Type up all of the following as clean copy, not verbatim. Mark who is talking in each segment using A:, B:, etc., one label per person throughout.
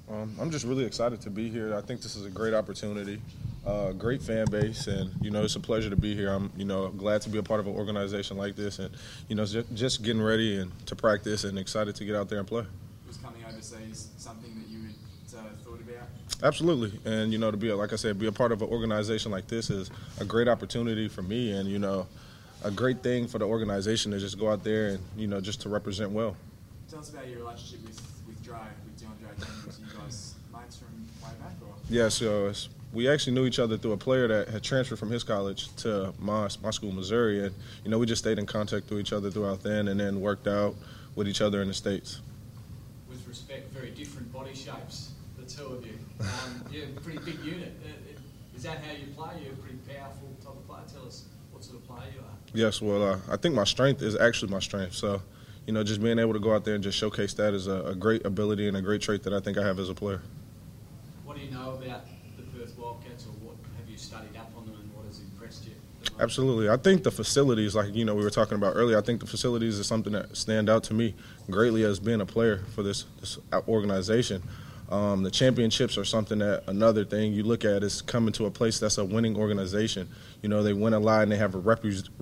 A: I'm just really excited to be here. I think this is a great opportunity, great fan base, and it's a pleasure to be here. I'm glad to be a part of an organization like this, and just getting ready and to practice, and excited to get out there and play.
B: Was coming overseas something that you had thought about?
A: Absolutely, and to be like I said, be a part of an organization like this is a great opportunity for me, and a great thing for the organization to just go out there and just to represent well.
B: Tell us about your relationship with DeAndre Daniels. You guys mates from way back, or?
A: Yeah, so we actually knew each other through a player that had transferred from his college to my school, Missouri, and we just stayed in contact with each other throughout then, and then worked out with each other in the States.
C: With respect, very different body shapes, the two of you. You're a pretty big unit. Is that how you play? You're a pretty powerful type of player. Tell us what sort of player you are.
A: Yes, well, I think my strength is actually my strength. So, just being able to go out there and just showcase that is a great ability and a great trait that I think I have as a player.
C: What do you know about the Perth Wildcats, or what have you studied up on them, and what has impressed you?
A: Absolutely. I think the facilities, like we were talking about earlier, I think the facilities is something that stand out to me greatly as being a player for this organization. The championships are something that another thing you look at is coming to a place that's a winning organization. They win a lot and they have a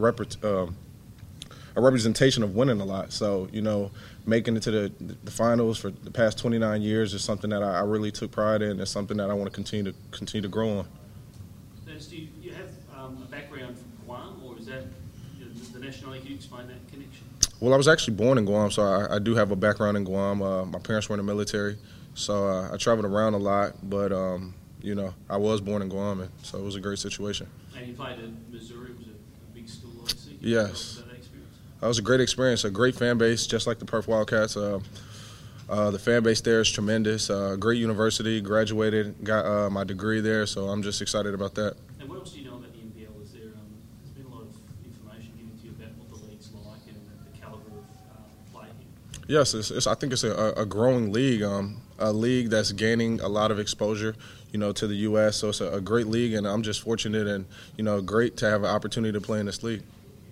A: representation of winning a lot. So, making it to the finals for the past 29 years is something that I really took pride in. It's something that I want to continue to grow on.
D: Dennis, do you have a background from Guam, or is that the nationality? Can you explain that connection?
A: Well, I was actually born in Guam, so I do have a background in Guam. My parents were in the military, so I traveled around a lot. But, I was born in Guam, and so it was a great situation.
D: And you played at Missouri. Was it a big school, obviously?
A: Yes. That was a great experience, a great fan base, just like the Perth Wildcats. The fan base there is tremendous. Great university, graduated, got my degree there, so I'm just excited about that.
D: And what else do you know about the NBL? There's been a lot of information given to you about what the league's like and the caliber of play here.
A: Yes, I think it's a growing league, a league that's gaining a lot of exposure, to the U.S., so it's a great league, and I'm just fortunate and, great to have an opportunity to play in this league.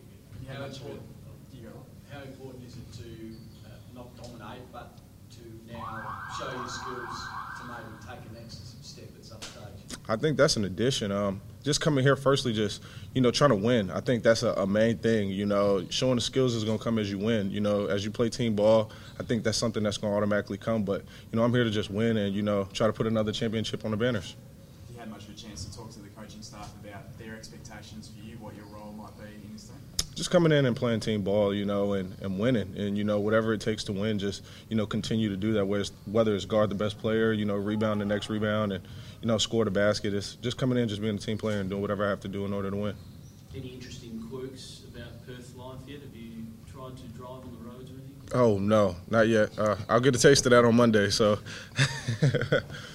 C: How important is it to not dominate, but to now show your skills to maybe take a next step at some stage?
A: I think that's an addition. Just coming here, firstly, just trying to win. I think that's a main thing. Showing the skills is going to come as you win. As you play team ball, I think that's something that's going to automatically come. But I'm here to just win and try to put another championship on the banners.
B: Have you had much of a chance to talk to the coaching staff about their expectations for you, what your role might be in this team?
A: Just coming in and playing team ball, and winning, and whatever it takes to win, just continue to do that. Whether it's guard the best player, rebound the next rebound, and score the basket. It's just coming in, just being a team player, and doing whatever I have to do in order to win.
D: Any interesting quirks about Perth life yet? Have you tried to drive on the roads or anything?
A: Oh no, not yet. I'll get a taste of that on Monday. So.